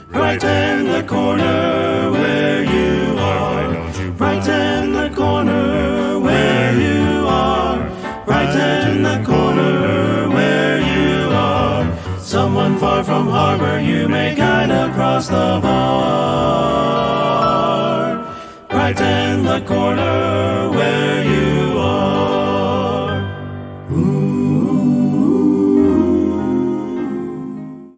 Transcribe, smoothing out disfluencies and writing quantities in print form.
Brighten the corner where you are. Brighten the corner where you are. Brighten the corner where you are. Someone far from harbor you may guide across the bar. Brighten the corner